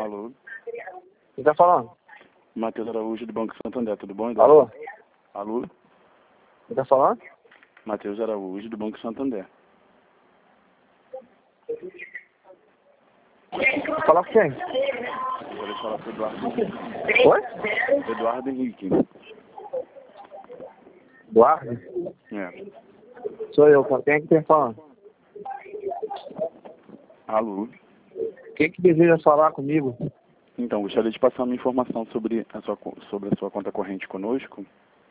Alô? Quem tá falando? Matheus Araújo, do Banco Santander, tudo bom? Alô? Alô? Quem tá falando? Matheus Araújo, do Banco Santander. Falar com quem? Vou falar com o Eduardo Henrique. Oi? Eduardo Henrique. Eduardo? É. Sou eu, cara. Quem é que tá falando? Alô? Quem que deseja falar comigo? Então, gostaria de passar uma informação sobre a sua conta corrente conosco.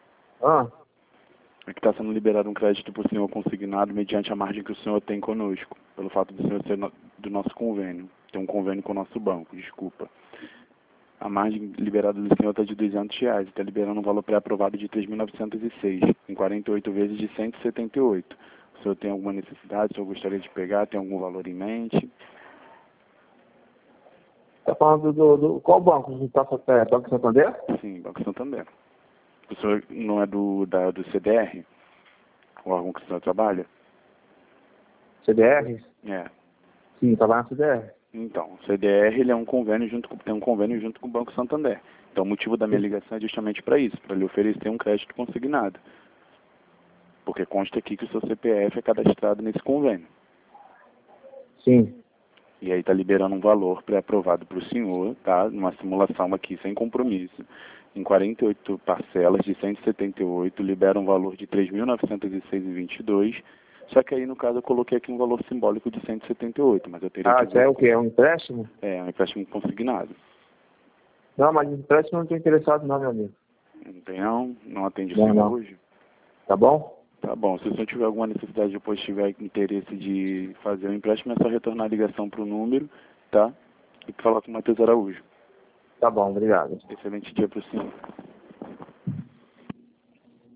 É que está sendo liberado um crédito para o senhor consignado mediante a margem que o senhor tem conosco, pelo fato do senhor ser do nosso convênio. Tem um convênio com o nosso banco, desculpa. A margem liberada do senhor está de R$200, está liberando um valor pré-aprovado de 3.906, em 48 vezes de 178. O senhor tem alguma necessidade, o senhor gostaria de pegar, tem algum valor em mente? Tá falando do qual banco? Banco Santander? Sim, Banco Santander. O senhor não é do CDR, o órgão que o senhor trabalha? CDR? É. Sim, trabalha na CDR. Então, o CDR ele é um convênio tem um convênio junto com o Banco Santander. Então, o motivo da minha ligação é justamente para isso, para lhe oferecer um crédito consignado. Porque consta aqui que o seu CPF é cadastrado nesse convênio. Sim. E aí está liberando um valor pré-aprovado para o senhor, tá? Numa simulação aqui sem compromisso. Em 48 parcelas de 178, libera um valor de 3.906,22. Só que aí, no caso, eu coloquei aqui um valor simbólico de 178, mas eu teria que... Isso é o quê? É um empréstimo? É um empréstimo consignado. Não, mas empréstimo eu não estou interessado não, meu amigo. Não tem não? Não atende o Não, senhor não. hoje? Tá bom? Tá bom. Se o senhor tiver alguma necessidade, depois tiver interesse de fazer o empréstimo, é só retornar a ligação para o número, tá? E falar com o Matheus Araújo. Tá bom, obrigado. Excelente dia para o senhor.